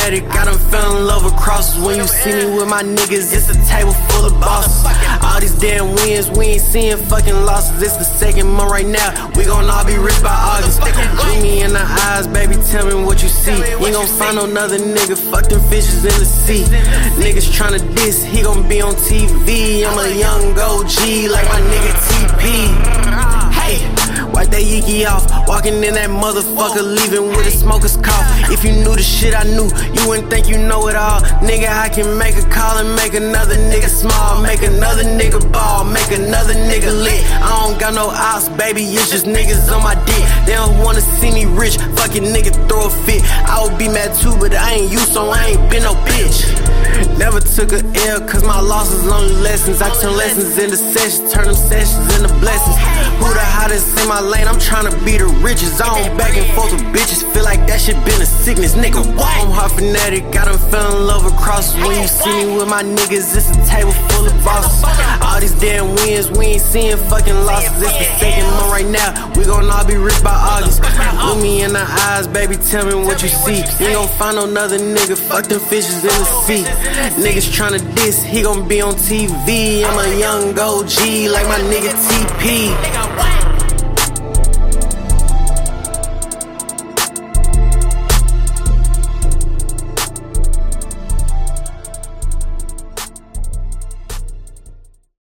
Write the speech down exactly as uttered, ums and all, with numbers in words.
fanatic, I done fell in love with crosses. When you see me with my niggas, it's a table full of bosses. All these damn wins, we ain't seeing fucking losses. It's the second month right now, we gon' all be rich by August. Look me in the eyes, baby, tell me what you see. You ain't gon' find another nigga, fuck them fishes in the sea. Niggas tryna diss, he gon' be on T V. I'm a young O G like my nigga T P. Hey, wipe that yiki off, walking in that motherfucker, leaving with a smoker's cough. If you knew the shit I knew, you wouldn't think you know it all. Nigga, I can make a call and make another nigga small, make another nigga ball, make another nigga lit. I don't got no ops, baby, it's just niggas on my dick. They don't wanna see me rich, fucking nigga throw a fit. I would be mad too, but I ain't you, so I ain't been no bitch. Never took a L, cause my losses only lessons. I turn lessons into sessions, turn them sessions into blessings. Who the hottest in my lane? I'm tryna be the richest. I don't back and forth with bitches, feel like that shit been a sickness, nigga. I'm hard fanatic, I done fell in love with crosses. When you see me with my niggas, it's a table full of bosses. All these damn wins, we ain't seeing fucking losses. It's the second month right now, we gon' all be rich by August. Look me in the eyes, baby, tell me what you see. You ain't gon' find another nigga, fuck them fishes in the sea. Niggas tryna diss, he gon' be on T V. I'm a young O G like my nigga T P.